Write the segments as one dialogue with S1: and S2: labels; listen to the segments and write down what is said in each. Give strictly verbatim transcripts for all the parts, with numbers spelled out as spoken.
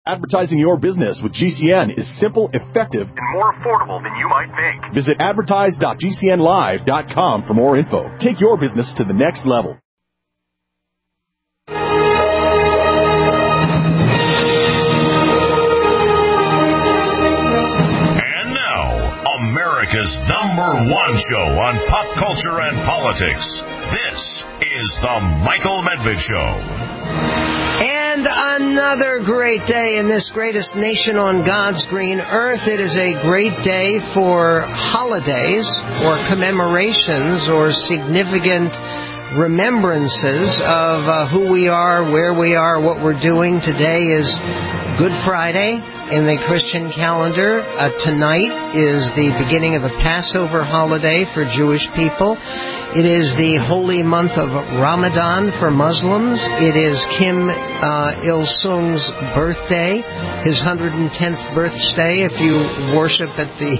S1: Advertising your business with G C N is simple, effective, and more affordable than you might think. Visit advertise dot g c n live dot com for more info. Take your business to the next level.
S2: And now, America's number one show on pop culture and politics. This is The Michael Medved Show.
S3: And another great day in this greatest nation on God's green earth. It is a great day for holidays, or commemorations, or significant remembrances of uh, who we are, where we are, what we're doing. Today is Good Friday in the Christian calendar. Uh, tonight is the beginning of the Passover holiday for Jewish people. It is the holy month of Ramadan for Muslims. It is Kim uh, Il-sung's birthday, his one hundred tenth birthday, if you worship at the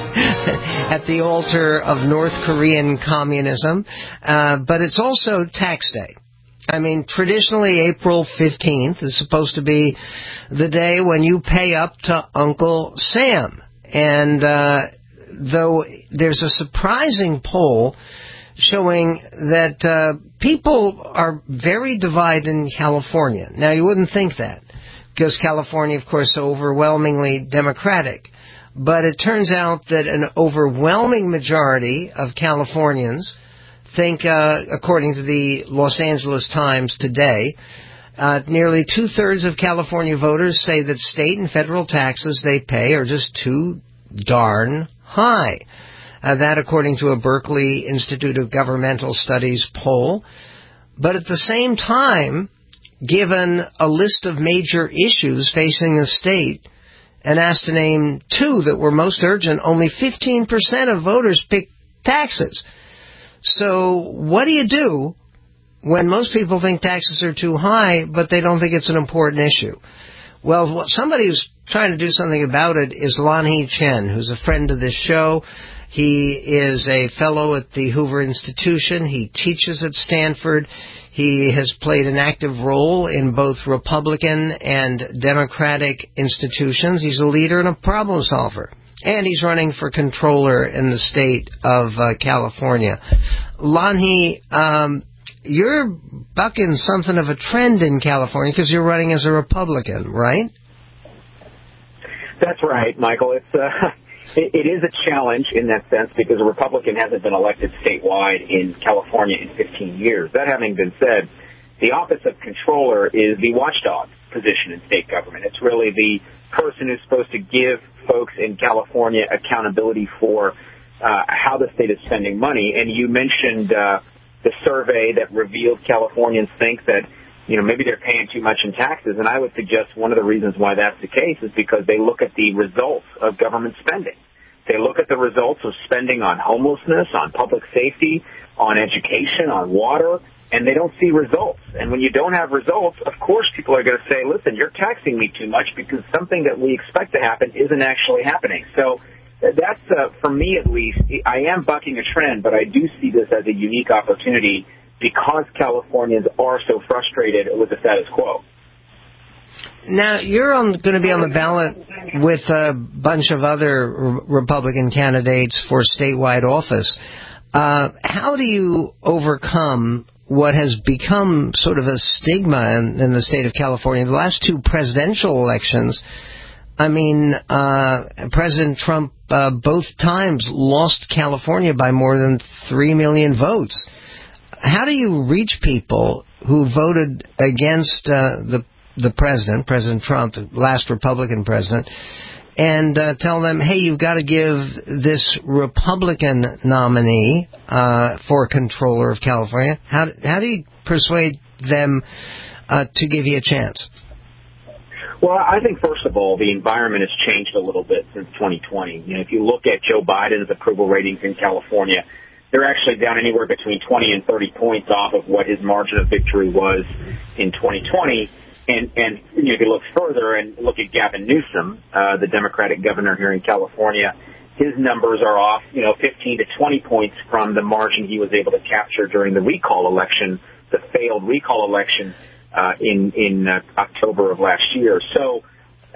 S3: at the altar of North Korean communism. Uh, but it's also tax day. I mean, traditionally April fifteenth is supposed to be the day when you pay up to Uncle Sam. And uh, though there's a surprising poll showing that uh, people are very divided in California. Now, you wouldn't think that, because California, of course, is overwhelmingly Democratic. But it turns out that an overwhelming majority of Californians think, uh, according to the Los Angeles Times today, uh, nearly two-thirds of California voters say that state and federal taxes they pay are just too darn high. Uh, that according to a Berkeley Institute of Governmental Studies poll. But at the same time, given a list of major issues facing the state and asked to name two that were most urgent, only fifteen percent of voters picked taxes. So what do you do when most people think taxes are too high, but they don't think it's an important issue? Well, somebody who's trying to do something about it is Lanhee Chen, who's a friend of this show. He is a fellow at the Hoover Institution. He teaches at Stanford. He has played an active role in both Republican and Democratic institutions. He's a leader and a problem solver. And he's running for controller in the state of uh, California. Lanhee, um, you're bucking something of a trend in California because you're running as a Republican, right?
S4: That's right, Michael. It's uh, it, it is a challenge in that sense because a Republican hasn't been elected statewide in California in fifteen years. That having been said, the office of controller is the watchdog position in state government. It's really the person who's supposed to give folks in California accountability for uh, how the state is spending money. And you mentioned uh, the survey that revealed Californians think that, you know, maybe they're paying too much in taxes. And I would suggest one of the reasons why that's the case is because they look at the results of government spending. They look at the results of spending on homelessness, on public safety, on education, on water, and they don't see results. And when you don't have results, of course people are going to say, listen, you're taxing me too much because something that we expect to happen isn't actually happening. So that's, uh, for me at least, I am bucking a trend, but I do see this as a unique opportunity because Californians are so frustrated with the status quo.
S3: Now, you're on, going to be on the ballot with a bunch of other re- Republican candidates for statewide office. Uh, how do you overcome what has become sort of a stigma in, in the state of California? The last two presidential elections, I mean, uh, President Trump uh, both times lost California by more than three million votes. How do you reach people who voted against uh, the the president, President Trump, the last Republican president, and uh, tell them, hey, you've got to give this Republican nominee uh, for controller of California? How, how do you persuade them uh, to give you a chance?
S4: Well, I think, first of all, the environment has changed a little bit since twenty twenty. You know, if you look at Joe Biden's approval ratings in California, they're actually down anywhere between twenty and thirty points off of what his margin of victory was in twenty twenty. And, and you know, if you look further and look at Gavin Newsom, uh, the Democratic governor here in California, his numbers are off, you know, fifteen to twenty points from the margin he was able to capture during the recall election, the failed recall election uh, in in uh, October of last year. So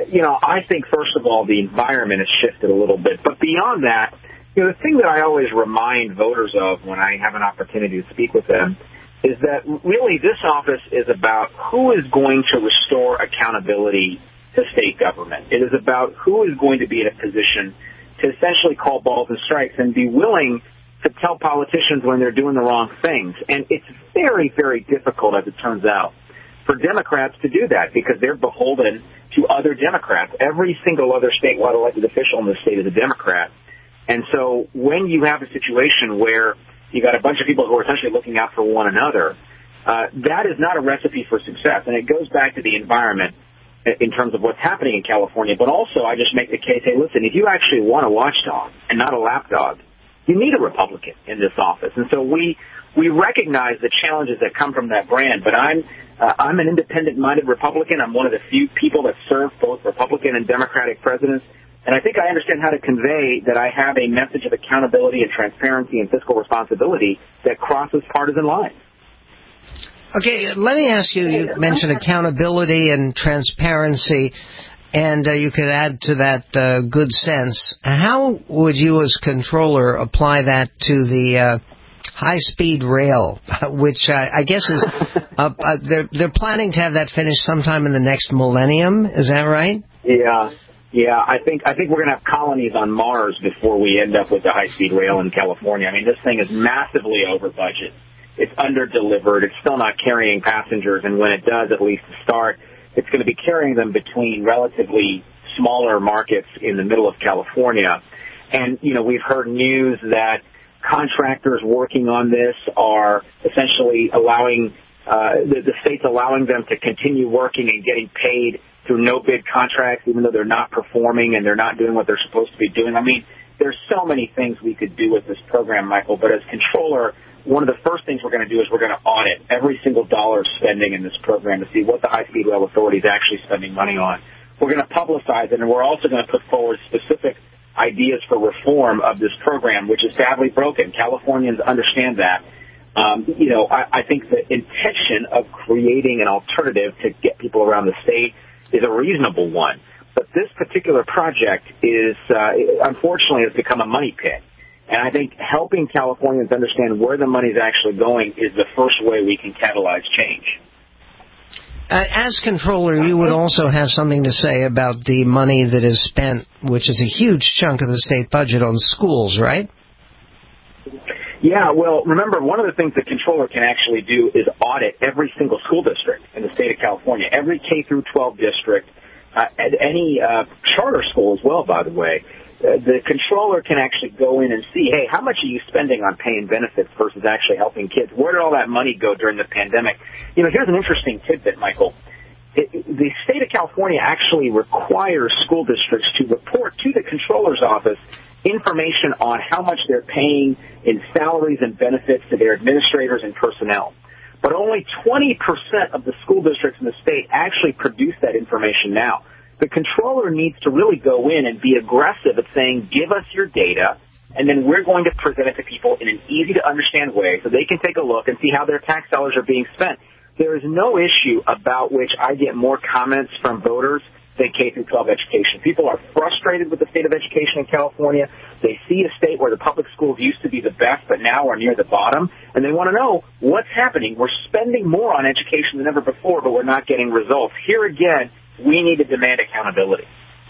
S4: you know, I think, first of all, the environment has shifted a little bit. But beyond that, you know, the thing that I always remind voters of when I have an opportunity to speak with them is that really this office is about who is going to restore accountability to state government. It is about who is going to be in a position to essentially call balls and strikes and be willing to tell politicians when they're doing the wrong things. And it's very, very difficult, as it turns out, for Democrats to do that because they're beholden to other Democrats. Every single other statewide elected official in the state is a Democrat. And so when you have a situation where you got a bunch of people who are essentially looking out for one another, uh, that is not a recipe for success. And it goes back to the environment in terms of what's happening in California. But also, I just make the case, hey, listen, if you actually want a watchdog and not a lapdog, you need a Republican in this office. And so we we recognize the challenges that come from that brand. But I'm uh, I'm an independent-minded Republican. I'm one of the few people that serve both Republican and Democratic presidents. And I think I understand how to convey that I have a message of accountability and transparency and fiscal responsibility that crosses partisan lines.
S3: Okay, let me ask you, you mentioned accountability and transparency, and uh, you could add to that uh, good sense. How would you as controller apply that to the uh, high-speed rail, which uh, I guess is, uh, uh, they're, they're planning to have that finished sometime in the next millennium, is that right?
S4: Yeah. Yeah, I think I think we're going to have colonies on Mars before we end up with the high-speed rail in California. I mean, this thing is massively over budget. It's under-delivered. It's still not carrying passengers, and when it does, at least to start, it's going to be carrying them between relatively smaller markets in the middle of California. And, you know, we've heard news that contractors working on this are essentially allowing uh, the, the state's allowing them to continue working and getting paid through no-bid contracts, even though they're not performing and they're not doing what they're supposed to be doing. I mean, there's so many things we could do with this program, Michael, but as controller, one of the first things we're going to do is we're going to audit every single dollar of spending in this program to see what the High-Speed Rail Authority is actually spending money on. We're going to publicize it, and we're also going to put forward specific ideas for reform of this program, which is badly broken. Californians understand that. Um, you know, I, I think the intention of creating an alternative to get people around the state is a reasonable one. But this particular project is, uh, unfortunately, has become a money pit. And I think helping Californians understand where the money is actually going is the first way we can catalyze change.
S3: Uh, as controller, you would also have something to say about the money that is spent, which is a huge chunk of the state budget, on schools, right?
S4: Yeah, well, remember, one of the things the controller can actually do is audit every single school district in the state of California, every K through twelve district, uh, and any uh, charter school as well, by the way. Uh, the controller can actually go in and see, hey, how much are you spending on paying benefits versus actually helping kids? Where did all that money go during the pandemic? You know, here's an interesting tidbit, Michael. It, the state of California actually requires school districts to report to the controller's office information on how much they're paying in salaries and benefits to their administrators and personnel. But only twenty percent of the school districts in the state actually produce that information now. The controller needs to really go in and be aggressive at saying, give us your data, and then we're going to present it to people in an easy-to-understand way so they can take a look and see how their tax dollars are being spent. There is no issue about which I get more comments from voters than K through twelve education. People are frustrated with the state of education in California. They see a state where the public schools used to be the best, but now are near the bottom, and they want to know what's happening. We're spending more on education than ever before, but we're not getting results. Here again, we need to demand accountability.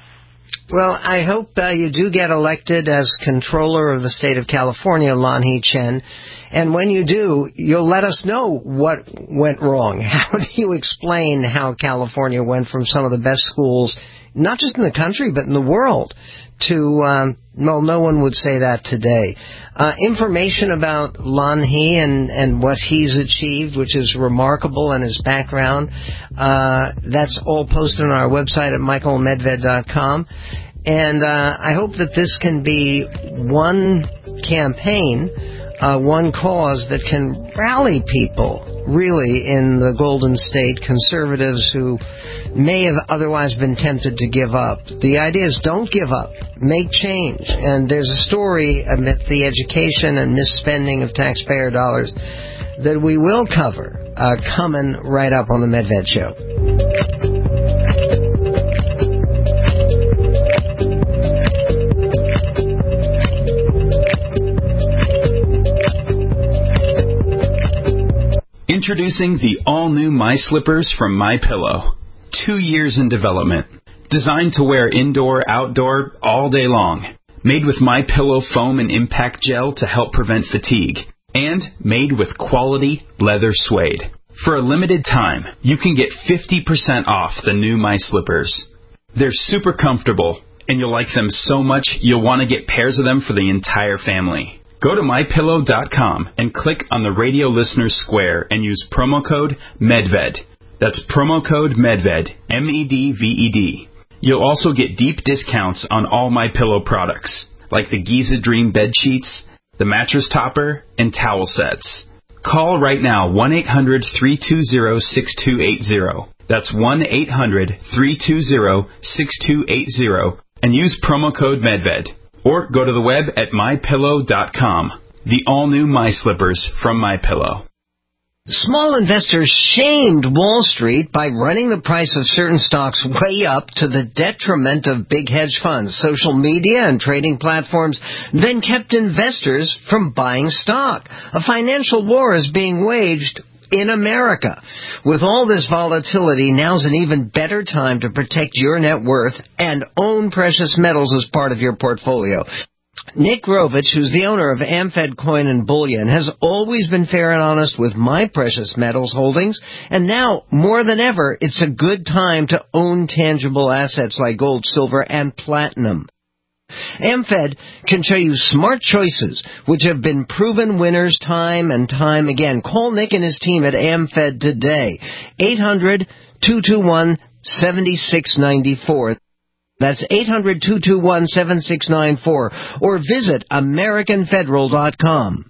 S3: Well, I hope uh, you do get elected as controller of the state of California, Lanhee Chen. And when you do, you'll let us know what went wrong. How do you explain how California went from some of the best schools, not just in the country, but in the world, to, um, well, no one would say that today. Uh, information about Lanhee and, and what he's achieved, which is remarkable, and his background, uh, that's all posted on our website at michael medved dot com. And uh, I hope that this can be one campaign, uh, one cause that can rally people, really, in the Golden State, conservatives who may have otherwise been tempted to give up. The idea is don't give up. Make change. And there's a story about the education and misspending of taxpayer dollars that we will cover uh, coming right up on the Medved Show.
S5: Introducing the all-new My Slippers from MyPillow. Two years in development. Designed to wear indoor, outdoor, all day long. Made with MyPillow foam and impact gel to help prevent fatigue. And made with quality leather suede. For a limited time, you can get fifty percent off the new My Slippers. They're super comfortable, and you'll like them so much you'll want to get pairs of them for the entire family. Go to my pillow dot com and click on the radio listener square and use promo code MEDVED. That's promo code MEDVED, M E D V E D. You'll also get deep discounts on all MyPillow products, like the Giza Dream bed sheets, the mattress topper, and towel sets. Call right now, one eight hundred, three two zero, six two eight zero. That's one eight hundred, three two zero, six two eight zero, and use promo code MEDVED. Or go to the web at my pillow dot com. The all-new My Slippers from MyPillow.
S3: Small investors shamed Wall Street by running the price of certain stocks way up to the detriment of big hedge funds. Social media and trading platforms then kept investors from buying stock. A financial war is being waged in America. With all this volatility, now's an even better time to protect your net worth and own precious metals as part of your portfolio. Nick Rovich, who's the owner of AmFed Coin and Bullion, has always been fair and honest with my precious metals holdings, and now, more than ever, it's a good time to own tangible assets like gold, silver, and platinum. AmFed can show you smart choices, which have been proven winners time and time again. Call Nick and his team at AmFed today, eight hundred, two two one, seven six nine four. That's eight hundred, two two one, seven six nine four, or visit American Federal dot com.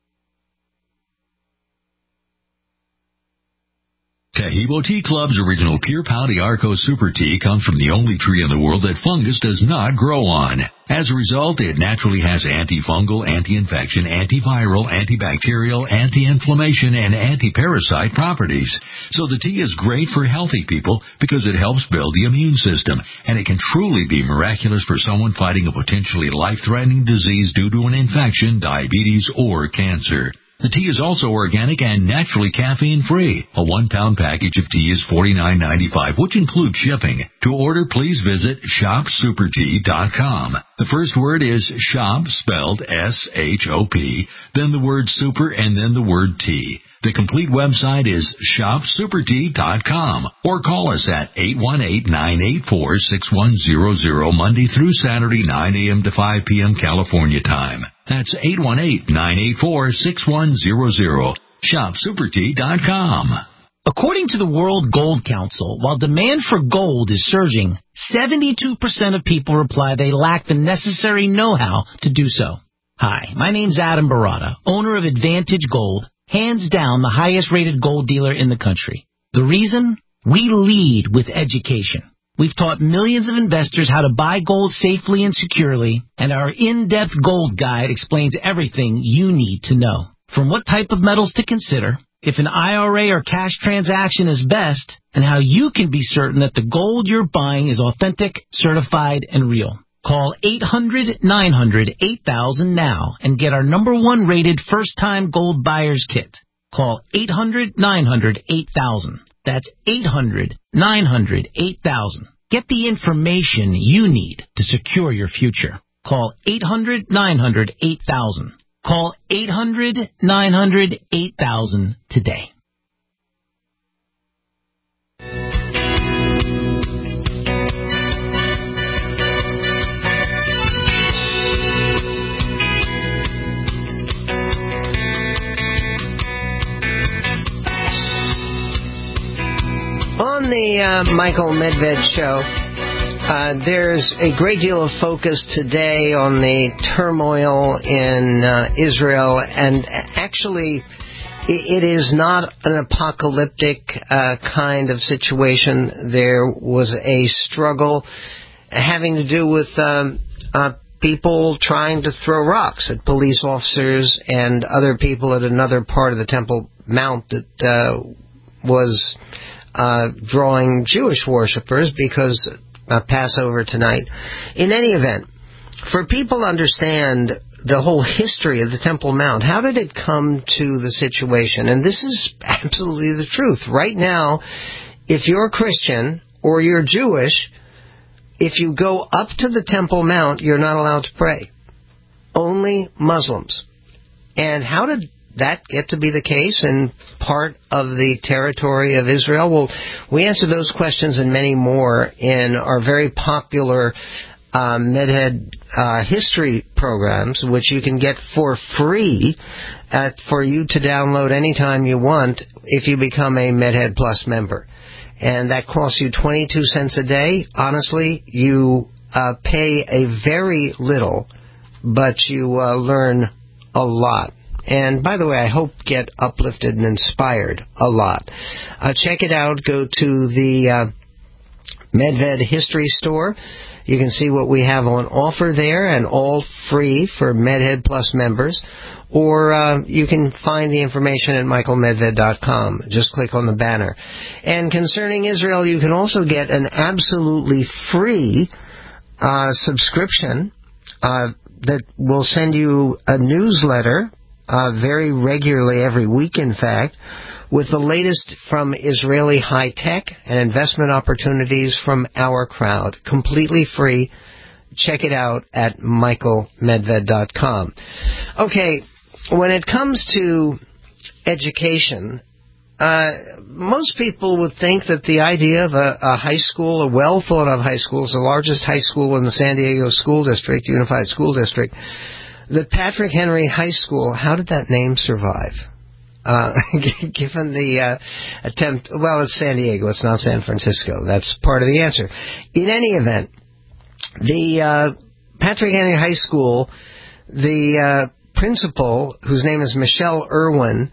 S6: Taheebo Tea Club's original Pure Pouty Arco Super Tea comes from the only tree in the world that fungus does not grow on. As a result, it naturally has antifungal, anti-infection, antiviral, antibacterial, anti-inflammation, and anti-parasite properties. So the tea is great for healthy people because it helps build the immune system, and it can truly be miraculous for someone fighting a potentially life-threatening disease due to an infection, diabetes, or cancer. The tea is also organic and naturally caffeine-free. A one-pound package of tea is forty-nine ninety-five, which includes shipping. To order, please visit shop super tea dot com. The first word is shop, spelled S H O P, then the word super, and then the word tea. The complete website is shop super tea dot com, or call us at eight one eight, nine eight four, six one zero zero, Monday through Saturday, nine a.m. to five p.m. California time. That's eight one eight, nine eight four, six one zero zero. shop super tea dot com.
S7: According to the World Gold Council, while demand for gold is surging, seventy-two percent of people reply they lack the necessary know-how to do so. Hi, my name's Adam Barata, owner of Advantage Gold, hands down the highest-rated gold dealer in the country. The reason? We lead with education. We've taught millions of investors how to buy gold safely and securely, and our in-depth gold guide explains everything you need to know. From what type of metals to consider, if an I R A or cash transaction is best, and how you can be certain that the gold you're buying is authentic, certified, and real. Call eight hundred, nine hundred, eight thousand now and get our number one rated first-time gold buyer's kit. Call eight hundred, nine hundred, eight thousand. That's eight hundred, nine hundred, eight thousand. Get the information you need to secure your future. Call eight hundred, nine hundred, eight thousand. Call eight hundred, nine hundred, eight thousand today.
S3: On the uh, Michael Medved Show, uh, there's a great deal of focus today on the turmoil in uh, Israel, and actually it is not an apocalyptic uh, kind of situation. There was a struggle having to do with um, uh, people trying to throw rocks at police officers and other people at another part of the Temple Mount that uh, was uh, drawing Jewish worshippers because uh, Passover tonight. In any event, for people to understand the whole history of the Temple Mount. How did it come to the situation? And this is absolutely the truth. Right now, if you're Christian or you're Jewish, if you go up to the Temple Mount, you're not allowed to pray. Only Muslims. And how did that get to be the case in part of the territory of Israel? Well, we answer those questions and many more in our very popular uh, MedHead uh, history programs, which you can get for free at, for you to download anytime you want if you become a MedHead Plus member. And that costs you twenty-two cents a day. Honestly, you uh, pay a very little, but you uh, learn a lot. And by the way, I hope get uplifted and inspired a lot. Uh, check it out. Go to the uh, MedVed History Store. You can see what we have on offer there, and all free for MedHead Plus members. Or uh, you can find the information at michael medved dot com. Just click on the banner. And concerning Israel, you can also get an absolutely free uh, subscription uh, that will send you a newsletter uh, very regularly, every week in fact, with the latest from Israeli high-tech and investment opportunities from our crowd. Completely free. Check it out at michael medved dot com. Okay. When it comes to education, uh, most people would think that the idea of a, a high school, a well-thought-of high school, is the largest high school in the San Diego School District, Unified School District, that Patrick Henry High School, how did that name survive? Uh, given the uh, attempt, well, it's San Diego, it's not San Francisco. That's part of the answer. In any event, the uh, Patrick Henry High School, the uh, principal, whose name is Michelle Irwin,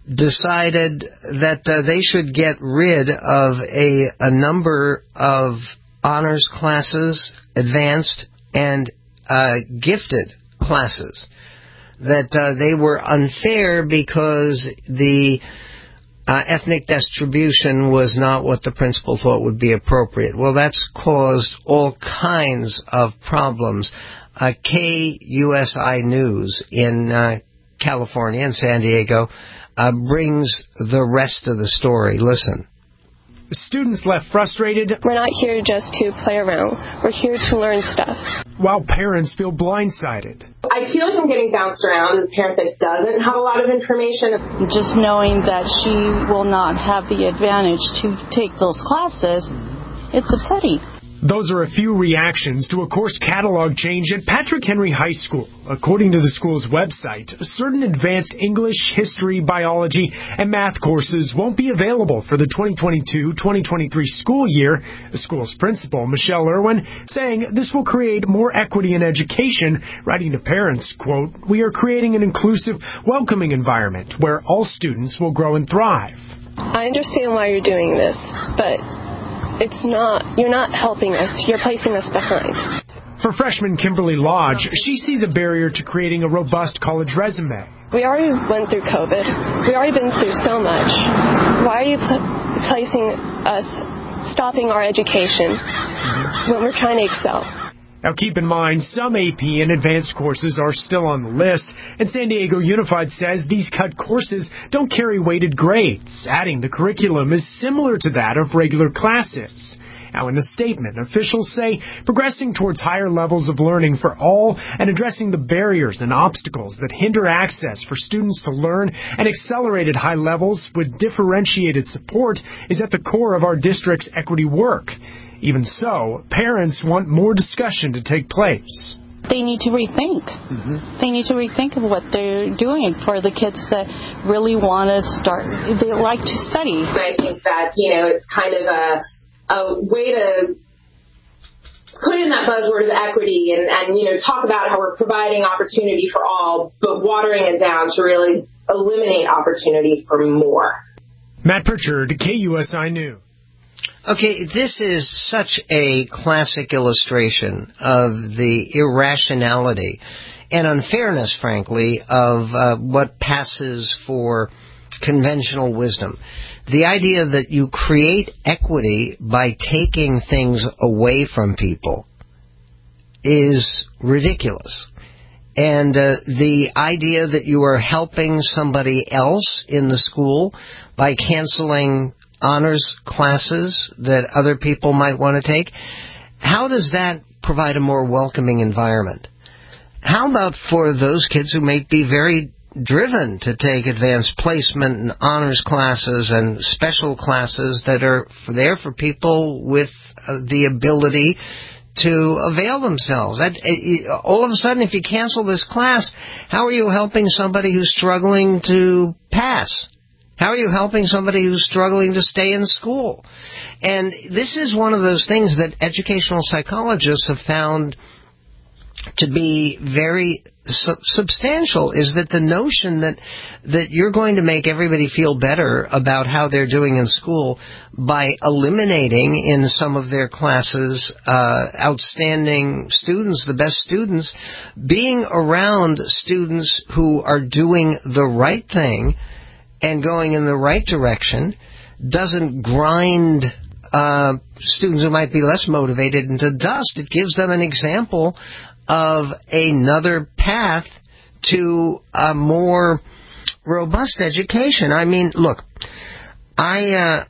S3: decided that uh, they should get rid of a, a number of honors classes, advanced, and uh, gifted classes. That uh, they were unfair because the uh, ethnic distribution was not what the principal thought would be appropriate. Well, that's caused all kinds of problems. Uh, K U S I News in uh, California and San Diego uh, brings the rest of the story. Listen.
S8: Students left frustrated.
S9: We're not here just to play around. We're here to learn stuff.
S8: While parents feel blindsided.
S10: I feel like I'm getting bounced around as a parent that doesn't have a lot of information.
S11: Just knowing that she will not have the advantage to take those classes, it's upsetting.
S8: Those are a few reactions to a course catalog change at Patrick Henry High School. According to the school's website, certain advanced English, history, biology, and math courses won't be available for the twenty twenty-two twenty twenty-three school year. The school's principal, Michelle Irwin, saying this will create more equity in education, writing to parents, quote, "We are creating an inclusive, welcoming environment where all students will grow and thrive."
S9: I understand why you're doing this, but it's not, you're not helping us. You're placing us behind.
S8: For freshman Kimberly Lodge, she sees a barrier to creating a robust college resume.
S9: We already went through COVID. We already been through so much. Why are you pl- placing us, stopping our education when we're trying to excel?
S8: Now keep in mind, some A P and advanced courses are still on the list, and San Diego Unified says these cut courses don't carry weighted grades, adding the curriculum is similar to that of regular classes. Now in the statement, officials say progressing towards higher levels of learning for all and addressing the barriers and obstacles that hinder access for students to learn and accelerate at high levels with differentiated support is at the core of our district's equity work. Even so, parents want more discussion to take place.
S11: They need to rethink. Mm-hmm. They need to rethink of what they're doing for the kids that really want to start, they like to study.
S10: I think that, you know, it's kind of a, a way to put in that buzzword of equity and, and, you know, talk about how we're providing opportunity for all, but watering it down to really eliminate opportunity for more.
S8: Matt Pritchard, K U S I News.
S3: Okay, this is such a classic illustration of the irrationality and unfairness, frankly, of uh, what passes for conventional wisdom. The idea that you create equity by taking things away from people is ridiculous. And uh, the idea that you are helping somebody else in the school by canceling honors classes that other people might want to take, how does that provide a more welcoming environment? How about for those kids who may be very driven to take advanced placement and honors classes and special classes that are there for people with uh, the ability to avail themselves? That, uh, all of a sudden, if you cancel this class, how are you helping somebody who's struggling to pass? How are you helping somebody who's struggling to stay in school? And this is one of those things that educational psychologists have found to be very su- substantial, is that the notion that that you're going to make everybody feel better about how they're doing in school by eliminating in some of their classes uh, outstanding students, the best students, being around students who are doing the right thing and going in the right direction doesn't grind uh, students who might be less motivated into dust. It gives them an example of another path to a more robust education. I mean, look, I uh,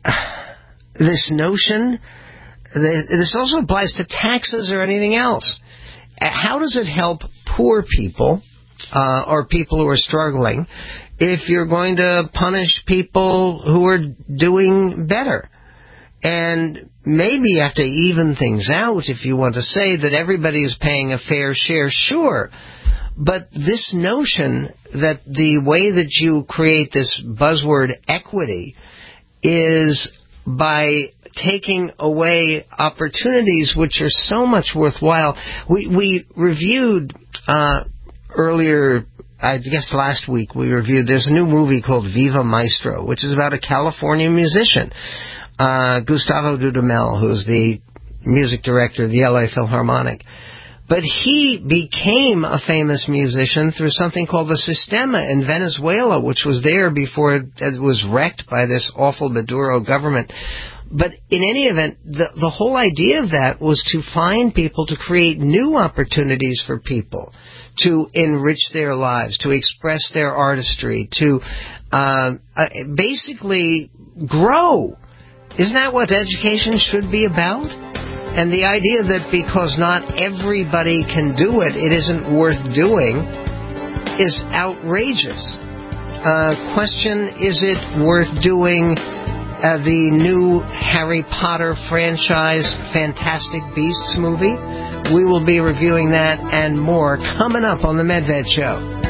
S3: this notion, this also applies to taxes or anything else. How does it help poor people uh, or people who are struggling if you're going to punish people who are doing better? And maybe you have to even things out if you want to say that everybody is paying a fair share, sure. But this notion that the way that you create this buzzword equity is by taking away opportunities which are so much worthwhile. We, we reviewed uh, earlier, I guess last week, we reviewed, there's a new movie called Viva Maestro, which is about a California musician. Uh, Gustavo Dudamel, who's the music director of the L A Philharmonic. But he became a famous musician through something called the Sistema in Venezuela, which was there before it was wrecked by this awful Maduro government. But in any event, the, the whole idea of that was to find people, to create new opportunities for people to enrich their lives, to express their artistry, to uh, uh, basically grow. Isn't that what education should be about? And the idea that because not everybody can do it, it isn't worth doing, is outrageous. Uh, question, is it worth doing uh, the new Harry Potter franchise Fantastic Beasts movie? We will be reviewing that and more coming up on the Medved Show.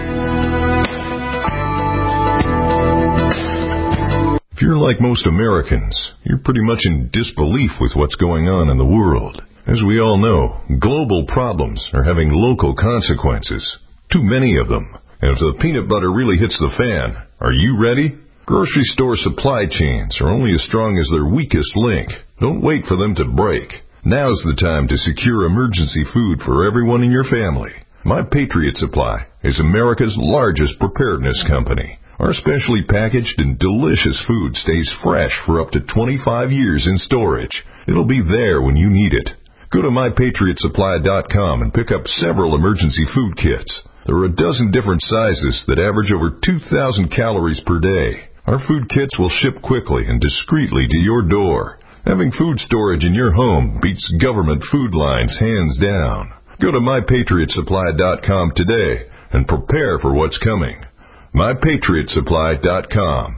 S12: If you're like most Americans, you're pretty much in disbelief with what's going on in the world. As we all know, global problems are having local consequences. Too many of them. And if the peanut butter really hits the fan, are you ready? Grocery store supply chains are only as strong as their weakest link. Don't wait for them to break. Now's the time to secure emergency food for everyone in your family. My Patriot Supply is America's largest preparedness company. Our specially packaged and delicious food stays fresh for up to twenty-five years in storage. It'll be there when you need it. Go to my patriot supply dot com and pick up several emergency food kits. There are a dozen different sizes that average over two thousand calories per day. Our food kits will ship quickly and discreetly to your door. Having food storage in your home beats government food lines hands down. Go to my patriot supply dot com today and prepare for what's coming. my patriot supply dot com.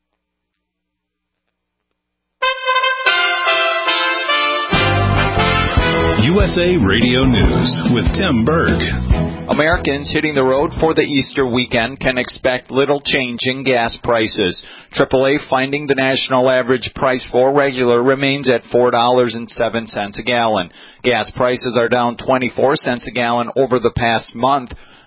S13: U S A Radio News with Tim Berg.
S14: Americans hitting the road for the Easter weekend can expect little change in gas prices. triple A finding the national average price for regular remains at four dollars and seven cents a gallon. Gas prices are down twenty-four cents a gallon over the past month.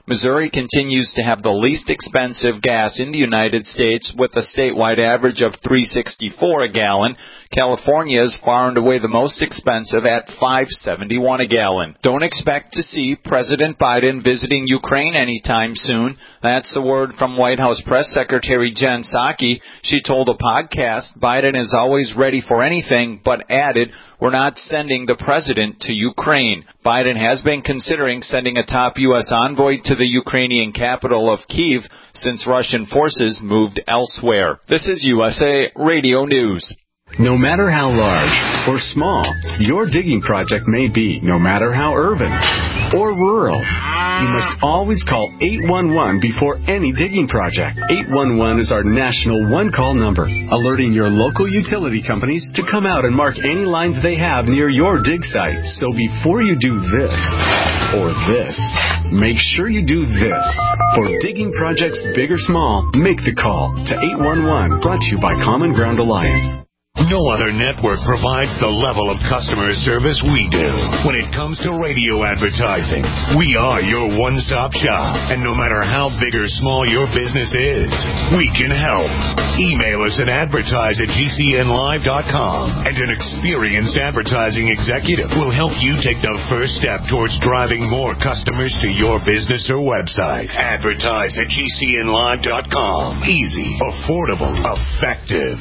S14: Missouri continues to have the least expensive gas in the United States with a statewide average of three sixty-four a gallon. California is far and away the most expensive at five seventy-one a gallon. Don't expect to see President Biden visiting Ukraine anytime soon. That's the word from White House Press Secretary Jen Psaki. She told a podcast Biden is always ready for anything, but added, "We're not sending the president to Ukraine." Biden has been considering sending a top U S envoy to the Ukrainian capital of Kyiv since Russian forces moved elsewhere. This is U S A Radio News.
S15: No matter how large or small your digging project may be, no matter how urban or rural, you must always call eight one one before any digging project. eight one one is our national one-call number, alerting your local utility companies to come out and mark any lines they have near your dig site. So before you do this or this, make sure you do this. For digging projects big or small, make the call to eight one one, brought to you by Common Ground Alliance.
S2: No other network provides the level of customer service we do. When it comes to radio advertising, we are your one-stop shop. And no matter how big or small your business is, we can help. Email us at advertise at G C N live dot com, and an experienced advertising executive will help you take the first step towards driving more customers to your business or website. Advertise at G C N live dot com. Easy, affordable, effective.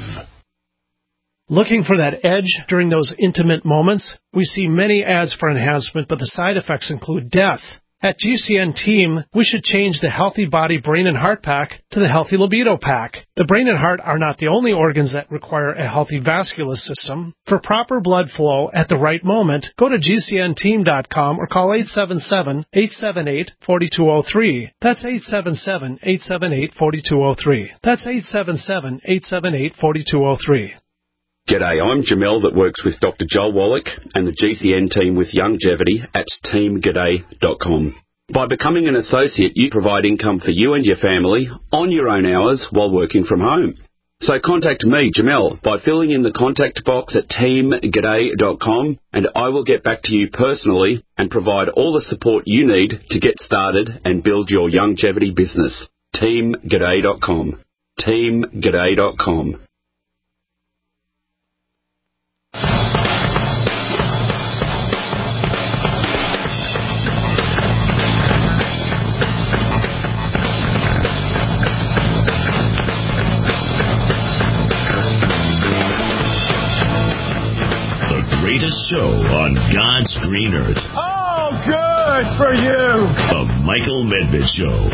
S16: Looking for that edge during those intimate moments? We see many ads for enhancement, but the side effects include death. At G C N Team, we should change the Healthy Body Brain and Heart Pack to the Healthy Libido Pack. The brain and heart are not the only organs that require a healthy vascular system. For proper blood flow at the right moment, go to G C N team dot com or call eight seven seven, eight seven eight, four two zero three. That's eight seven seven, eight seven eight, four two zero three. That's eight seven seven, eight seven eight, four two zero three.
S17: G'day, I'm Jamel that works with Doctor Joel Wallach and the G C N team with Longevity at team g'day dot com. By becoming an associate, you provide income for you and your family on your own hours while working from home. So contact me, Jamel, by filling in the contact box at team g'day dot com, and I will get back to you personally and provide all the support you need to get started and build your longevity business. team g'day dot com. team g'day dot com.
S2: Greatest show on God's green earth.
S18: Oh, good for you.
S2: The Michael Medved Show.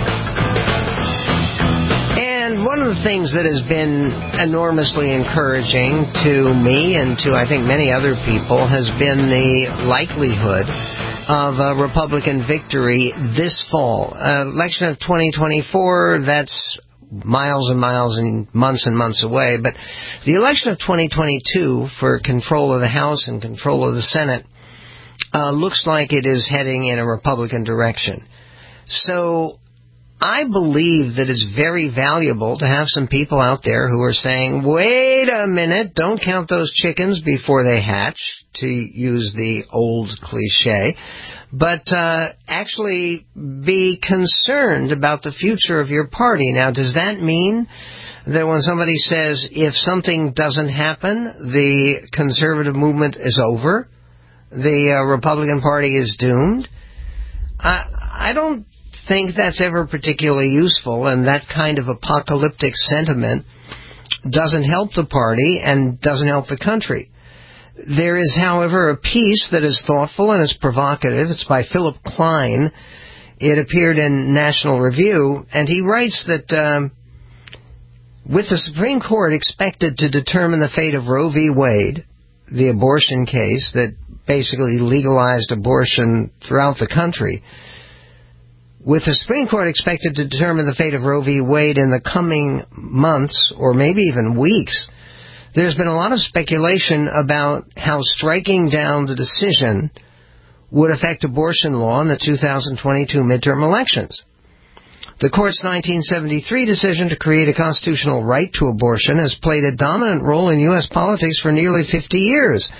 S3: And one of the things that has been enormously encouraging to me and to, I think, many other people has been the likelihood of a Republican victory this fall. Uh, election of twenty twenty-four, that's miles and miles and months and months away, but the election of twenty twenty-two for control of the House and control of the Senate uh, looks like it is heading in a Republican direction. So I believe that it's very valuable to have some people out there who are saying, wait a minute, don't count those chickens before they hatch, to use the old cliche, but uh, actually be concerned about the future of your party. Now, does that mean that when somebody says if something doesn't happen, the conservative movement is over, the uh, Republican Party is doomed? I, I don't think that's ever particularly useful, and that kind of apocalyptic sentiment doesn't help the party and doesn't help the country. There is, however, a piece that is thoughtful and is provocative. It's by Philip Klein. It appeared in National Review, and he writes that um, with the Supreme Court expected to determine the fate of Roe v. Wade, the abortion case that basically legalized abortion throughout the country, with the Supreme Court expected to determine the fate of Roe v. Wade in the coming months or maybe even weeks, there's been a lot of speculation about how striking down the decision would affect abortion law in the two thousand twenty-two midterm elections. The Court's nineteen seventy-three decision to create a constitutional right to abortion has played a dominant role in U S politics for nearly fifty years.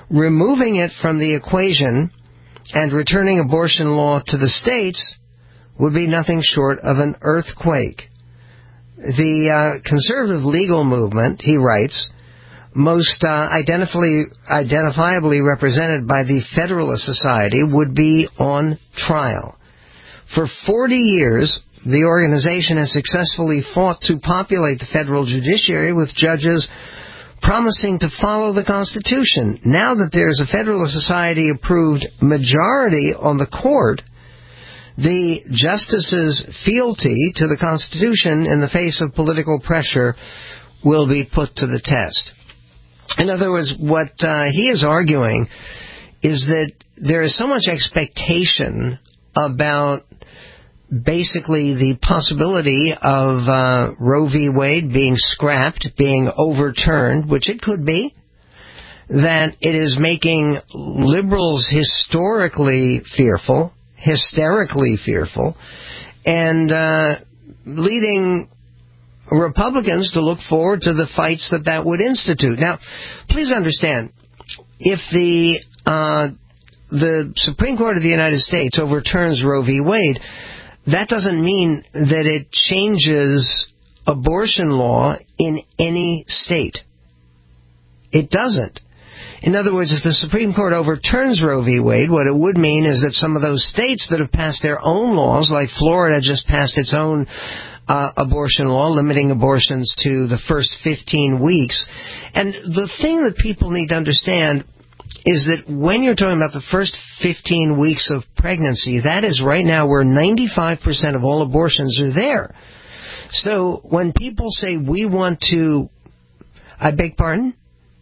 S3: Removing it from the equation and returning abortion law to the states would be nothing short of an earthquake. The uh, conservative legal movement, he writes, most uh, identifiably, identifiably represented by the Federalist Society, would be on trial. For forty years, the organization has successfully fought to populate the federal judiciary with judges promising to follow the Constitution. Now that there's a Federalist Society-approved majority on the court, the justices' fealty to the Constitution in the face of political pressure will be put to the test. In other words, what uh, he is arguing is that there is so much expectation about basically the possibility of uh, Roe v. Wade being scrapped, being overturned, which it could be, that it is making liberals historically fearful, hysterically fearful, and uh, leading Republicans to look forward to the fights that that would institute. Now, please understand, if the uh, the Supreme Court of the United States overturns Roe v. Wade, that doesn't mean that it changes abortion law in any state. It doesn't. In other words, if the Supreme Court overturns Roe v. Wade, what it would mean is that some of those states that have passed their own laws, like Florida just passed its own uh, abortion law, limiting abortions to the first fifteen weeks. And the thing that people need to understand is that when you're talking about the first fifteen weeks of pregnancy, that is right now where ninety-five percent of all abortions are there. So when people say we want to, I beg pardon?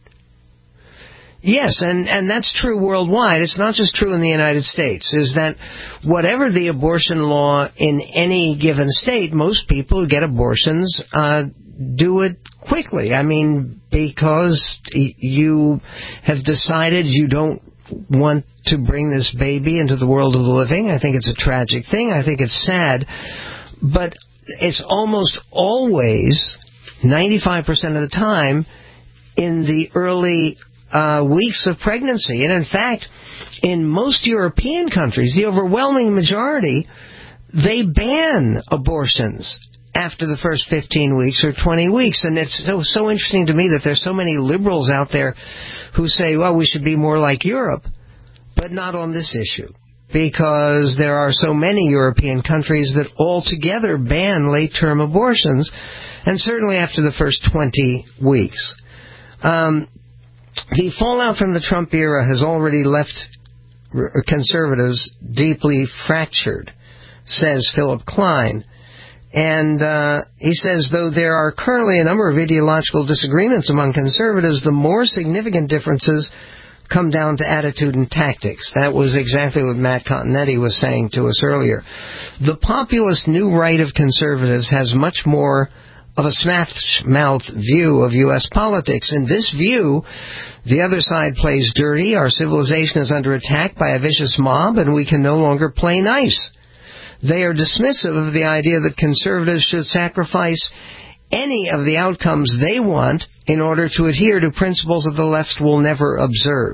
S3: Yes, and, and that's true worldwide. It's not just true in the United States, is that whatever the abortion law in any given state, most people who get abortions uh, do it quickly. I mean, because you have decided you don't want to bring this baby into the world of the living. I think it's a tragic thing. I think it's sad. But it's almost always, ninety-five percent of the time, in the early uh, weeks of pregnancy. And in fact, in most European countries, the overwhelming majority, they ban abortions after the first fifteen weeks or twenty weeks. And it's so, so interesting to me that there's so many liberals out there who say, well, we should be more like Europe, but not on this issue, because there are so many European countries that altogether ban late-term abortions, and certainly after the first twenty weeks. Um, the fallout from the Trump era has already left conservatives deeply fractured, says Philip Klein. And uh, he says, though there are currently a number of ideological disagreements among conservatives, the more significant differences come down to attitude and tactics. That was exactly what Matt Continetti was saying to us earlier. The populist new right of conservatives has much more of a smash-mouth view of U S politics. In this view, the other side plays dirty, our civilization is under attack by a vicious mob, and we can no longer play nice. They are dismissive of the idea that conservatives should sacrifice any of the outcomes they want in order to adhere to principles that the left will never observe.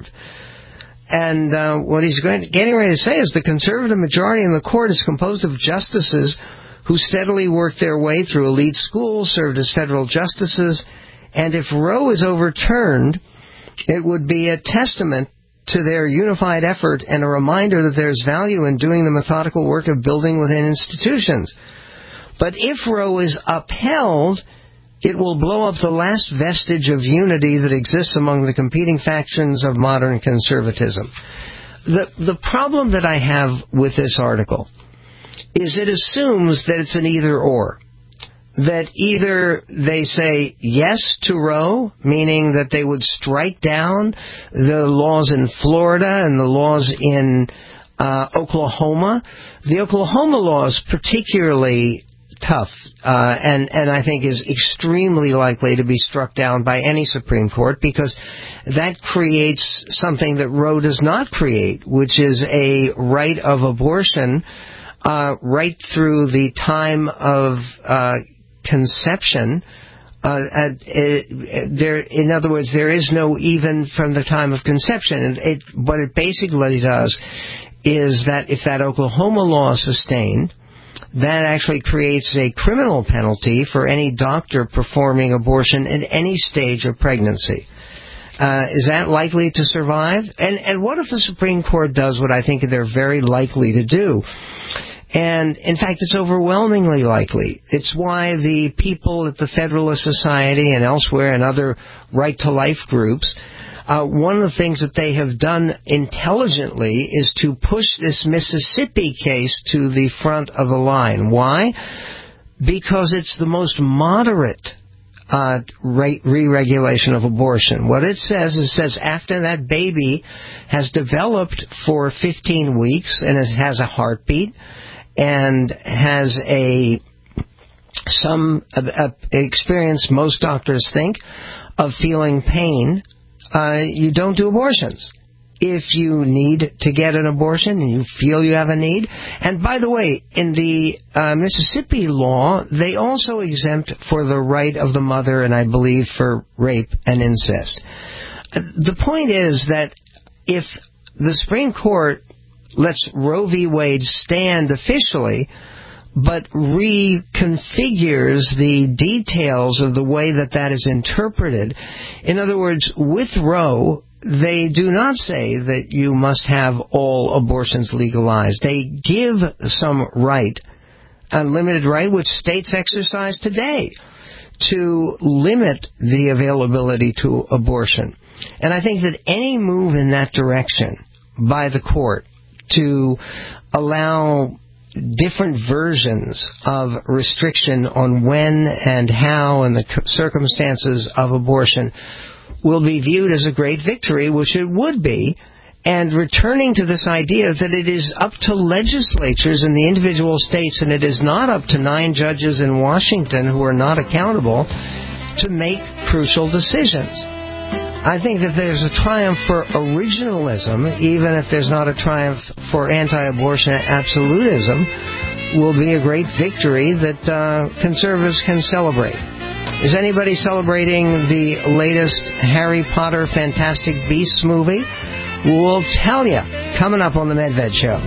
S3: And uh, what he's going, getting ready to say is the conservative majority in the court is composed of justices who steadily worked their way through elite schools, served as federal justices, and if Roe is overturned, it would be a testament to their unified effort and a reminder that there's value in doing the methodical work of building within institutions. But if Roe is upheld, it will blow up the last vestige of unity that exists among the competing factions of modern conservatism. The, the problem that I have with this article is it assumes that it's an either-or. That either they say yes to Roe, meaning that they would strike down the laws in Florida and the laws in uh, Oklahoma. The Oklahoma law is particularly tough, uh, and, and I think is extremely likely to be struck down by any Supreme Court, because that creates something that Roe does not create, which is a right of abortion uh, right through the time of uh, conception. Uh, and it, there, in other words, there is no even from the time of conception. It, what it basically does is that if that Oklahoma law is sustained, that actually creates a criminal penalty for any doctor performing abortion at any stage of pregnancy. Uh, is that likely to survive? And and what if the Supreme Court does what I think they're very likely to do? And, in fact, it's overwhelmingly likely. It's why the people at the Federalist Society and elsewhere and other right-to-life groups, uh, one of the things that they have done intelligently is to push this Mississippi case to the front of the line. Why? Because it's the most moderate uh, re-regulation of abortion. What it says is it says after that baby has developed for fifteen weeks and it has a heartbeat, and has a some uh, uh, experience, most doctors think, of feeling pain, uh, you don't do abortions. If you need to get an abortion and you feel you have a need. And by the way, in the uh, Mississippi law, they also exempt for the right of the mother, and I believe for rape and incest. Uh, the point is that if the Supreme Court lets Roe v. Wade stand officially, but reconfigures the details of the way that that is interpreted. In other words, with Roe, they do not say that you must have all abortions legalized. They give some right, unlimited right, which states exercise today, to limit the availability to abortion. And I think that any move in that direction by the court to allow different versions of restriction on when and how and the circumstances of abortion will be viewed as a great victory, which it would be, and returning to this idea that it is up to legislatures in the individual states and it is not up to nine judges in Washington who are not accountable to make crucial decisions. I think that there's a triumph for originalism, even if there's not a triumph for anti-abortion absolutism, will be a great victory that uh, conservatives can celebrate. Is anybody celebrating the latest Harry Potter Fantastic Beasts movie? We'll tell you coming up on the Medved Show.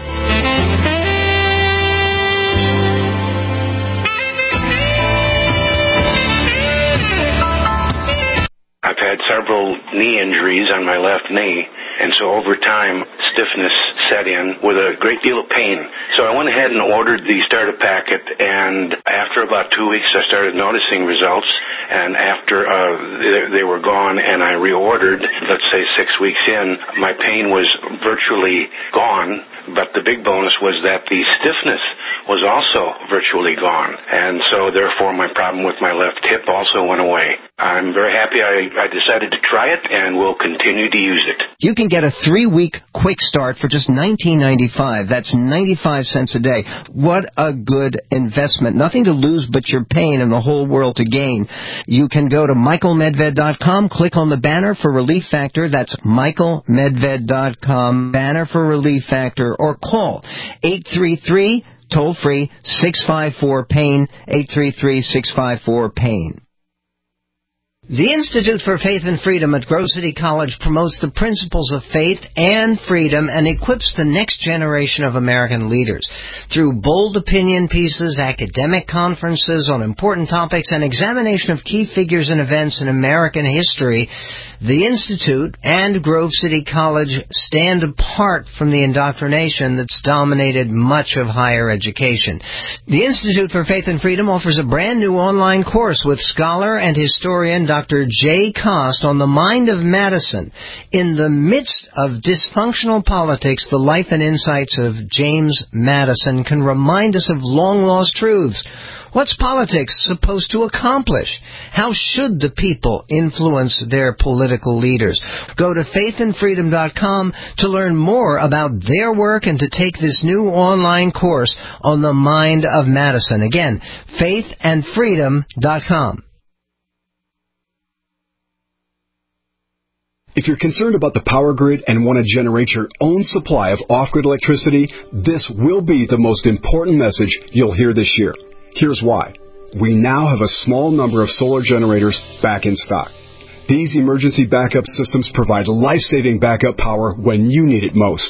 S19: I've had several knee injuries on my left knee, and so over time, stiffness set in with a great deal of pain. So I went ahead and ordered the starter packet, and after about two weeks, I started noticing results, and after uh, they, they were gone and I reordered, let's say six weeks in, my pain was virtually gone, but the big bonus was that the stiffness was also virtually gone, and so therefore my problem with my left hip also went away. I'm very happy I, I decided to try it, and will continue to use it.
S3: You can get a three-week quick start for just nineteen ninety-five. That's ninety-five cents a day. What a good investment. Nothing to lose but your pain and the whole world to gain. You can go to michael medved dot com, click on the banner for Relief Factor. That's michael medved dot com, banner for Relief Factor, or call eight three three, toll-free, six five four, pain, eight three three, six five four, pain. The Institute for Faith and Freedom at Grove City College promotes the principles of faith and freedom and equips the next generation of American leaders. Through bold opinion pieces, academic conferences on important topics, and examination of key figures and events in American history, the Institute and Grove City College stand apart from the indoctrination that's dominated much of higher education. The Institute for Faith and Freedom offers a brand new online course with scholar and historian Doctor Jay Cost on the mind of Madison. In the midst of dysfunctional politics, the life and insights of James Madison can remind us of long-lost truths. What's politics supposed to accomplish? How should the people influence their political leaders? Go to faith and freedom dot com to learn more about their work and to take this new online course on the mind of Madison. Again, faith and freedom dot com.
S20: If you're concerned about the power grid and want to generate your own supply of off-grid electricity, this will be the most important message you'll hear this year. Here's why. We now have a small number of solar generators back in stock. These emergency backup systems provide life-saving backup power when you need it most.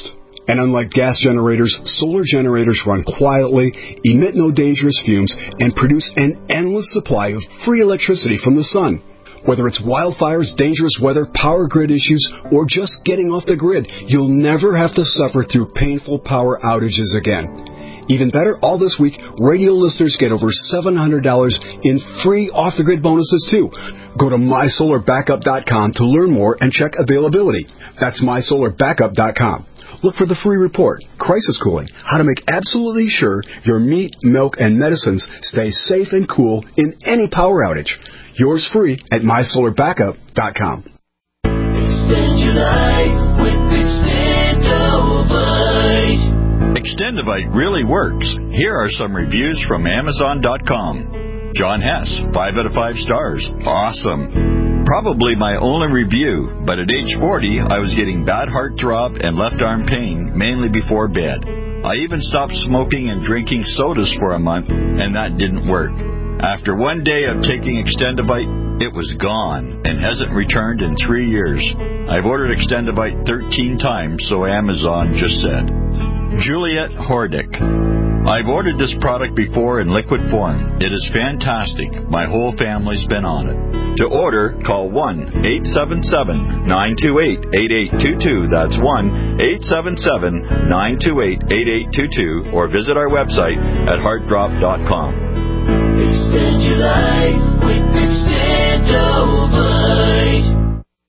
S20: And unlike gas generators, solar generators run quietly, emit no dangerous fumes, and produce an endless supply of free electricity from the sun. Whether it's wildfires, dangerous weather, power grid issues, or just getting off the grid, you'll never have to suffer through painful power outages again. Even better, all this week, radio listeners get over seven hundred dollars in free off-the-grid bonuses, too. Go to my solar backup dot com to learn more and check availability. That's my solar backup dot com. Look for the free report, Crisis Cooling, how to make absolutely sure your meat, milk, and medicines stay safe and cool in any power outage. Yours free at my solar backup dot com.
S21: Extend your life with Extendovite. Extendovite really works. Here are some reviews from Amazon dot com. John Hess, five out of five stars. Awesome. Probably my only review, but at age forty, I was getting bad heart throb and left arm pain, mainly before bed. I even stopped smoking and drinking sodas for a month, and that didn't work. After one day of taking Extendovite, it was gone and hasn't returned in three years. I've ordered Extendovite thirteen times, so Amazon just said. Juliet Hordick. I've ordered this product before in liquid form. It is fantastic. My whole family's been on it. To order, call one eight seven seven, nine two eight, eight eight two two. That's one eight seven seven, nine two eight, eight eight two two, or visit our website at heart drop dot com. Extend your life with Extendovite.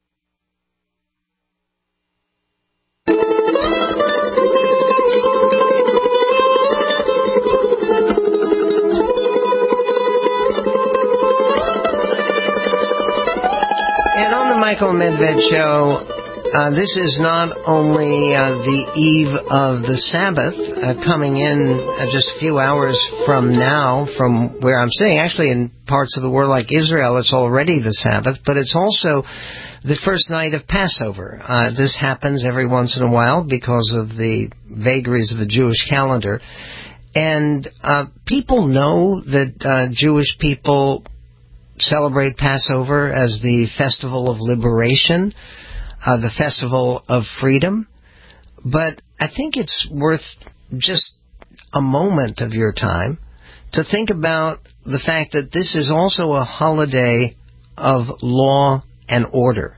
S3: Michael Medved Show. Uh, this is not only uh, the eve of the Sabbath, uh, coming in uh, just a few hours from now from where I'm sitting. Actually, in parts of the world like Israel, it's already the Sabbath, but it's also the first night of Passover. Uh, this happens every once in a while because of the vagaries of the Jewish calendar. And uh, people know that uh, Jewish people celebrate Passover as the festival of liberation, uh, the festival of freedom. But I think it's worth just a moment of your time to think about the fact that this is also a holiday of law and order.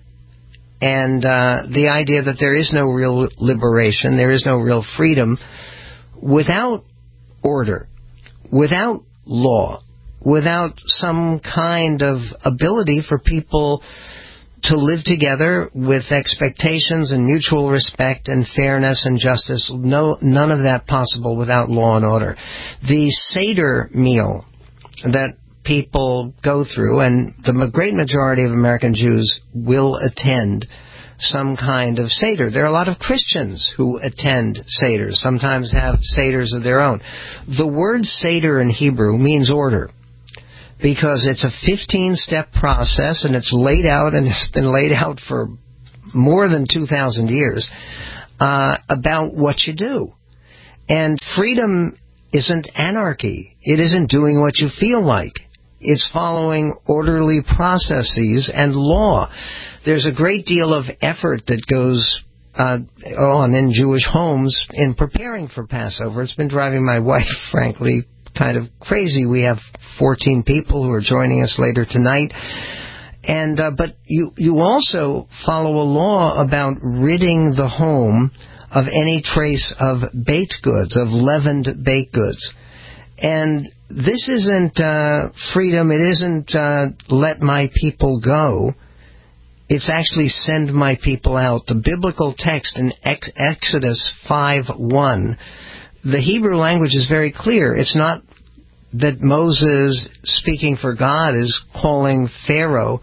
S3: And uh, the idea that there is no real liberation, there is no real freedom without order, without law, without some kind of ability for people to live together with expectations and mutual respect and fairness and justice. No, none of that possible without law and order. The Seder meal that people go through, and the great majority of American Jews will attend some kind of Seder. There are a lot of Christians who attend Seders, sometimes have Seders of their own. The word Seder in Hebrew means order, because it's a fifteen-step process, and it's laid out, and it's been laid out for more than two thousand years, uh, about what you do. And freedom isn't anarchy. It isn't doing what you feel like. It's following orderly processes and law. There's a great deal of effort that goes uh, on in Jewish homes in preparing for Passover. It's been driving my wife, frankly, kind of crazy. We have fourteen people who are joining us later tonight. And uh, but you you also follow a law about ridding the home of any trace of baked goods, of leavened baked goods. And this isn't uh, freedom. It isn't uh, let my people go. It's actually send my people out. The biblical text in Ex- Exodus five one, the Hebrew language is very clear. It's not that Moses, speaking for God, is calling Pharaoh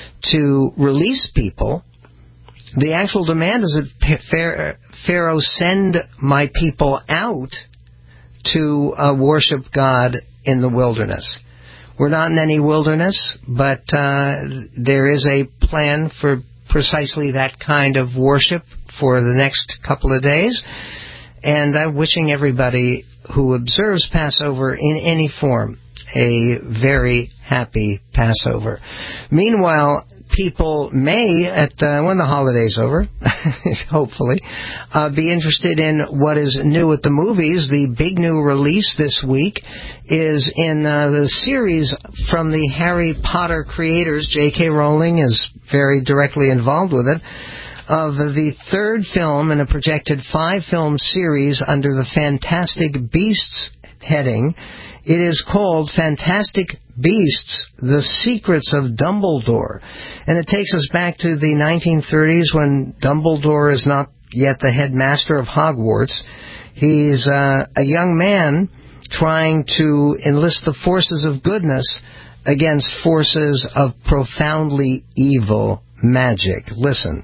S3: to release people. The actual demand is that Pharaoh send my people out to uh, worship God in the wilderness. We're not in any wilderness, but uh, there is a plan for precisely that kind of worship for the next couple of days. And I'm wishing everybody who observes Passover in any form a very happy Passover. Meanwhile, people may, at uh, when the holiday's over, hopefully, uh, be interested in what is new at the movies. The big new release this week is in uh, the series from the Harry Potter creators. J K. Rowling is very directly involved with it, of the third film in a projected five-film series under the Fantastic Beasts heading. It is called Fantastic Beasts, The Secrets of Dumbledore. And it takes us back to the nineteen thirties when Dumbledore is not yet the headmaster of Hogwarts. He's uh, a young man trying to enlist the forces of goodness against forces of profoundly evil magic. Listen.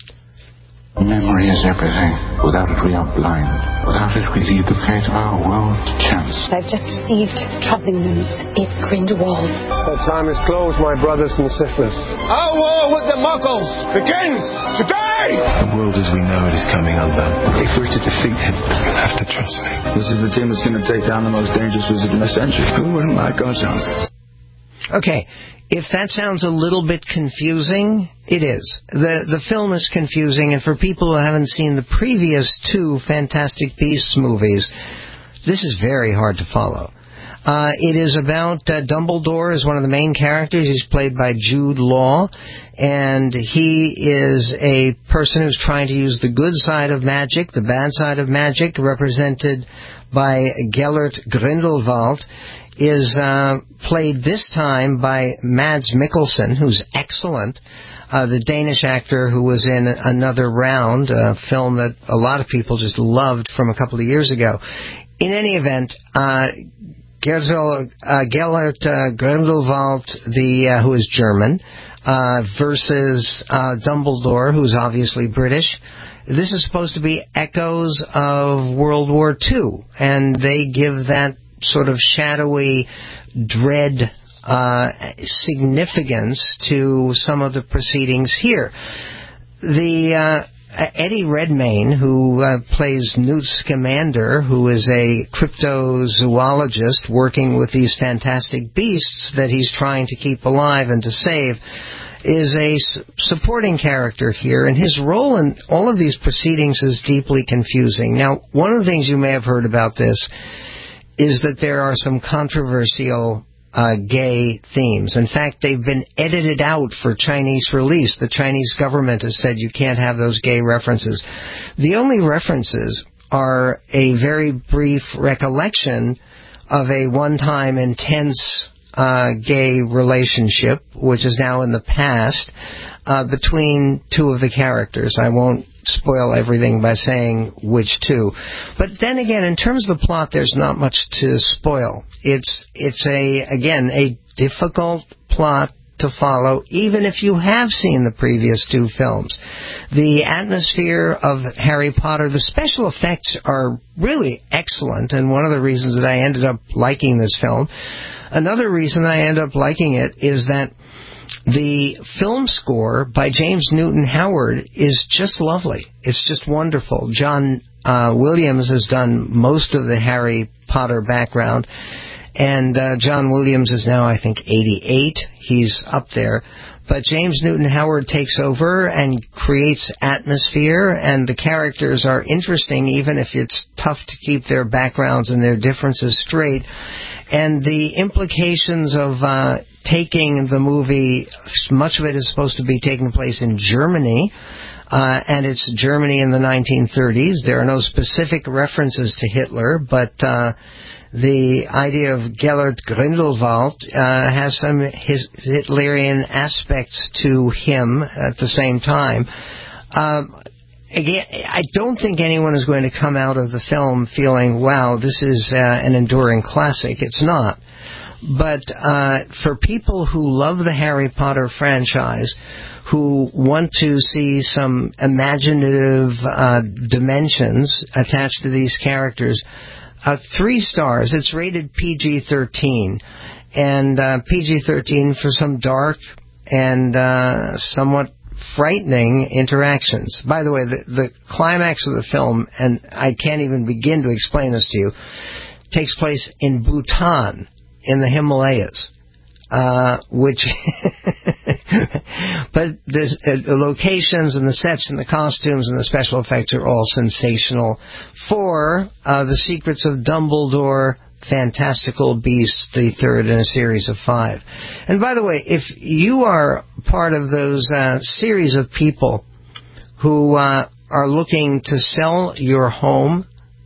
S1: Memory is everything. Without it, we are blind. Without it, we leave the fate of our world to chance.
S22: I've just received troubling news. It's Grindelwald.
S23: The time is closed, my brothers and sisters. Our war with the Muggles begins today!
S1: The world as we know it is coming undone. If we're to defeat him, you'll have to trust me.
S24: This is the team that's going to take down the most dangerous wizard in the century. Who wouldn't like our chances?
S3: Okay. If that sounds a little bit confusing, it is. The the film is confusing, and for people who haven't seen the previous two Fantastic Beasts movies, this is very hard to follow. Uh, it is about uh, Dumbledore is one of the main characters. He's played by Jude Law, and he is a person who's trying to use the good side of magic, the bad side of magic, represented by Gellert Grindelwald. Is uh, played this time by Mads Mikkelsen, who's excellent, uh, the Danish actor who was in Another Round, a film that a lot of people just loved from a couple of years ago. In any event, uh, Gellert uh, Gellert, uh, Grindelwald, the uh, who is German, uh, versus uh, Dumbledore, who's obviously British. This is supposed to be echoes of World War Two, and they give that sort of shadowy, dread uh, significance to some of the proceedings here. The uh, Eddie Redmayne, who uh, plays Newt Scamander, who is a cryptozoologist working with these fantastic beasts that he's trying to keep alive and to save, is a s- supporting character here, and his role in all of these proceedings is deeply confusing. Now, one of the things you may have heard about this is that there are some controversial uh, gay themes. In fact, they've been edited out for Chinese release. The Chinese government has said you can't have those gay references. The only references are a very brief recollection of a one-time intense uh, gay relationship, which is now in the past, uh, between two of the characters. I won't spoil everything by saying which two. But then again, in terms of the plot, there's not much to spoil. It's, it's a, again, a difficult plot to follow, even if you have seen the previous two films. The atmosphere of Harry Potter, the special effects are really excellent, and one of the reasons that I ended up liking this film. Another reason I ended up liking it is that the film score by James Newton Howard is just lovely. It's just wonderful. John uh, Williams has done most of the Harry Potter background, and uh, John Williams is now, I think, eighty-eight. He's up there. But James Newton Howard takes over and creates atmosphere, and the characters are interesting, even if it's tough to keep their backgrounds and their differences straight. And the implications of uh, taking the movie, much of it is supposed to be taking place in Germany, uh, and it's Germany in the nineteen thirties. There are no specific references to Hitler, but uh, the idea of Gellert Grindelwald uh, has some his Hitlerian aspects to him at the same time. Um, Again, I don't think anyone is going to come out of the film feeling, wow, this is uh, an enduring classic. It's not. But uh, for people who love the Harry Potter franchise, who want to see some imaginative uh, dimensions attached to these characters, uh, three stars. It's rated P G thirteen. And uh, P G thirteen for some dark and uh, somewhat frightening interactions. By the way, the, the climax of the film, and I can't even begin to explain this to you, takes place in Bhutan, in the Himalayas. uh, which, but the uh, locations and the sets and the costumes and the special effects are all sensational. For uh, The Secrets of Dumbledore, Fantastical Beasts, the third in a series of five. And by the way, if you are part of those uh, series of people who uh, are looking to sell your home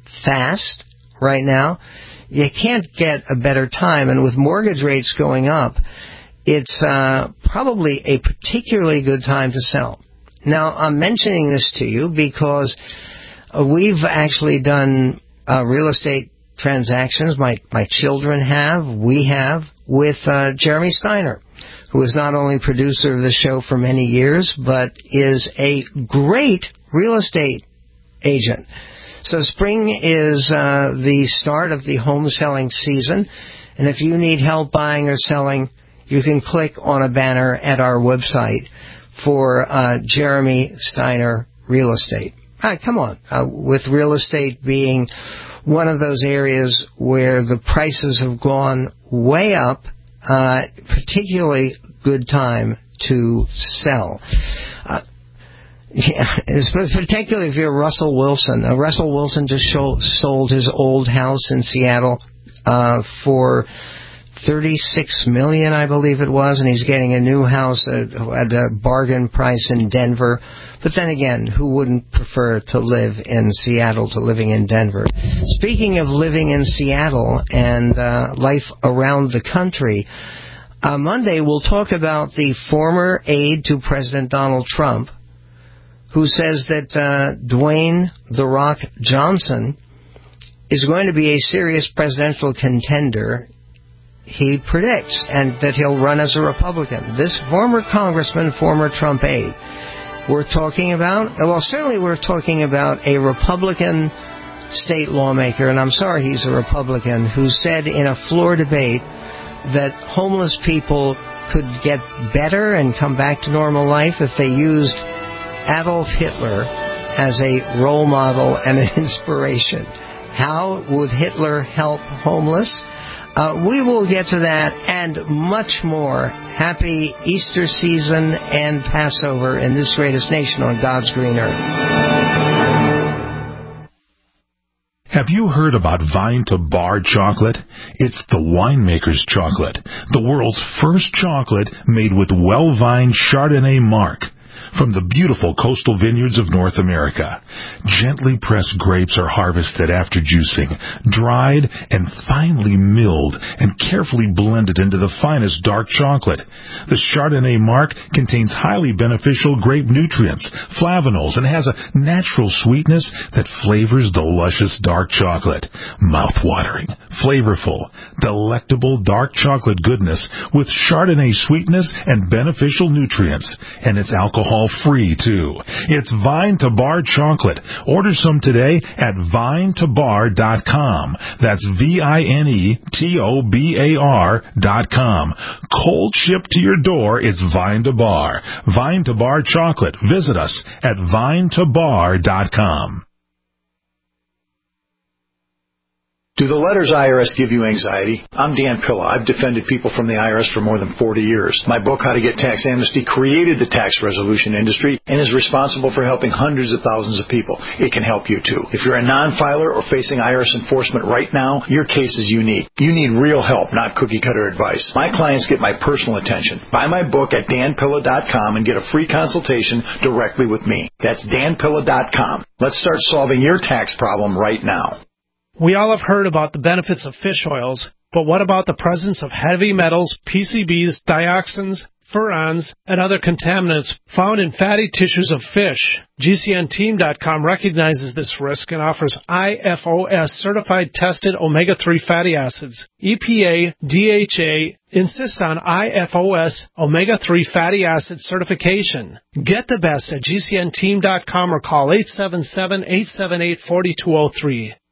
S3: fast right now, you can't get a better time. And with mortgage rates going up, it's uh, probably a particularly good time to sell. Now, I'm mentioning this to you because uh, we've actually done uh, real estate transactions. My my children have, we have, with uh, Jeremy Steiner, who is not only producer of the show for many years, but is a great real estate agent. So spring is uh, the start of the home selling season, and if you need help buying or selling, you can click on a banner at our website for uh, Jeremy Steiner Real Estate. Ah, come on, uh, with real estate being one of those areas where the prices have gone way up, uh, particularly good time to sell. Uh, Yeah, particularly if you're Russell Wilson. Uh, Russell Wilson just show, sold his old house in Seattle uh, for thirty-six million dollars, I believe it was, and he's getting a new house at, at a bargain price in Denver. But then again, who wouldn't prefer to live in Seattle to living in Denver? Speaking of living in Seattle and uh, life around the country, uh, Monday we'll talk about the former aide to President Donald Trump, who says that uh, Dwayne "The Rock" Johnson is going to be a serious presidential contender, he predicts, and that he'll run as a Republican. This former congressman, former Trump aide, we're talking about, well, certainly we're talking about a Republican state lawmaker, and I'm sorry he's a Republican, who said in a floor debate that homeless people could get better and come back to normal life if they used Adolf Hitler as a role model and an inspiration. How would Hitler help homeless? Uh, we will get to that and much more. Happy Easter season and Passover in this greatest nation on God's green earth.
S4: Have you heard about Vine to Bar chocolate? It's the winemaker's chocolate, the world's first chocolate made with well-vined Chardonnay marc from the beautiful coastal vineyards of North America. Gently pressed grapes are harvested after juicing, dried and finely milled and carefully blended into the finest dark chocolate. The Chardonnay marc contains highly beneficial grape nutrients, flavanols, and has a natural sweetness that flavors the luscious dark chocolate. Mouth-watering, flavorful, delectable dark chocolate goodness with Chardonnay sweetness and beneficial nutrients, and it's alcohol free too. It's Vine to Bar chocolate. Order some today at vine to bar dot com. That's V I N E T O B A R dot com. Cold shipped to your door, it's Vine to Bar. Vine to Bar chocolate. Visit us at vine to bar dot com.
S5: Do the letters I R S give you anxiety? I'm Dan Pilla. I've defended people from the I R S for more than forty years. My book, How to Get Tax Amnesty, created the tax resolution industry and is responsible for helping hundreds of thousands of people. It can help you, too. If you're a non-filer or facing I R S enforcement right now, your case is unique. You need real help, not cookie-cutter advice. My clients get my personal attention. Buy my book at dan pilla dot com and get a free consultation directly with me. That's dan pilla dot com. Let's start solving your tax problem right now.
S16: We all have heard about the benefits of fish oils, but what about the presence of heavy metals, P C Bs, dioxins, furans, and other contaminants found in fatty tissues of fish? G C N team dot com recognizes this risk and offers I F O S certified tested omega three fatty acids. E P A, D H A insists on I F O S omega three fatty acid certification. Get the best at G C N team dot com or call eight seven seven, eight seven eight, four two zero three.